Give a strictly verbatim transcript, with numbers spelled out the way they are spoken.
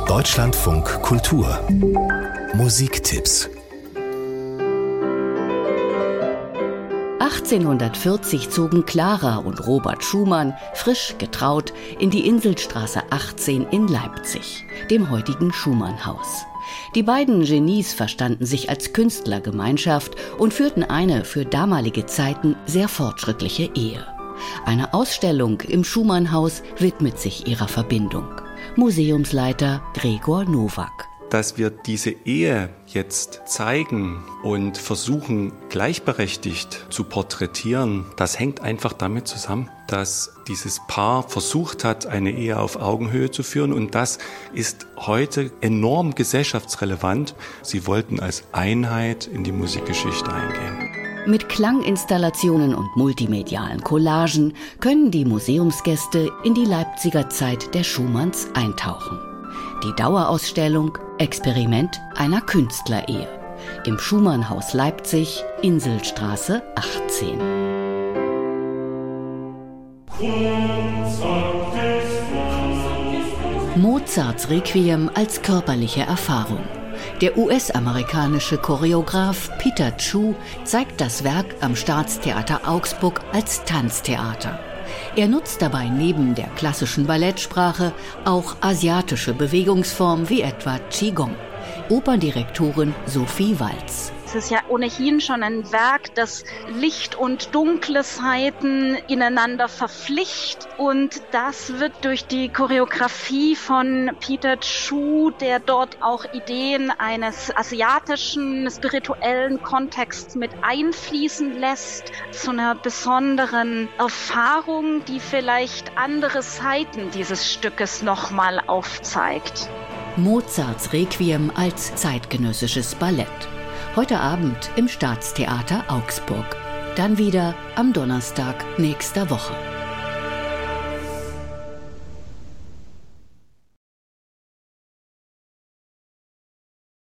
Deutschlandfunk Kultur Musiktipps. achtzehnhundertvierzig zogen Clara und Robert Schumann, frisch getraut, in die Inselstraße achtzehn in Leipzig, dem heutigen Schumannhaus. Die beiden Genies verstanden sich als Künstlergemeinschaft und führten eine für damalige Zeiten sehr fortschrittliche Ehe. Eine Ausstellung im Schumannhaus widmet sich ihrer Verbindung. Museumsleiter Gregor Nowak. Dass wir diese Ehe jetzt zeigen und versuchen, gleichberechtigt zu porträtieren, das hängt einfach damit zusammen, dass dieses Paar versucht hat, eine Ehe auf Augenhöhe zu führen, und das ist heute enorm gesellschaftsrelevant. Sie wollten als Einheit in die Musikgeschichte eingehen. Mit Klanginstallationen und multimedialen Collagen können die Museumsgäste in die Leipziger Zeit der Schumanns eintauchen. Die Dauerausstellung Experiment einer Künstlerehe im Schumannhaus Leipzig, Inselstraße achtzehn. Mozarts Requiem als körperliche Erfahrung. Der U S-amerikanische Choreograf Peter Chu zeigt das Werk am Staatstheater Augsburg als Tanztheater. Er nutzt dabei neben der klassischen Ballettsprache auch asiatische Bewegungsformen wie etwa Qigong. Operndirektorin Sophie Walz. Es ist ja ohnehin schon ein Werk, das Licht- und dunkle Seiten ineinander verflicht, und das wird durch die Choreografie von Peter Chu, der dort auch Ideen eines asiatischen, spirituellen Kontexts mit einfließen lässt, zu einer besonderen Erfahrung, die vielleicht andere Seiten dieses Stückes nochmal aufzeigt. Mozarts Requiem als zeitgenössisches Ballett. Heute Abend im Staatstheater Augsburg. Dann wieder am Donnerstag nächster Woche.